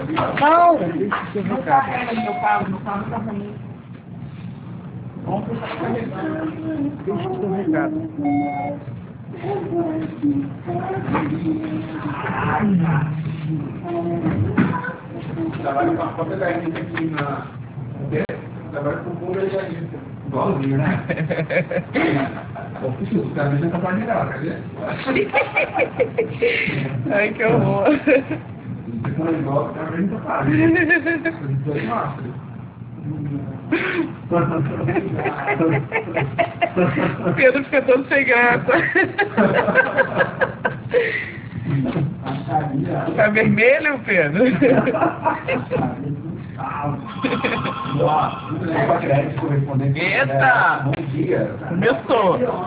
Não! Deixa o seu Não recado. carrega no meu carro tá ruim. Vamos deixar carregando. Deixa o seu recado. Trabalho com a própria garganta aqui na... Trabalho com o garganta. Igualzinho, né? O cara deixa essa parte melhor, cadê? Ai, que horror. Você fala igual, o cara vem pra casa. Isso aí mostra. Pedro fica todo sem graça. Tá vermelho, Pedro? Eita! Bom dia! Começou.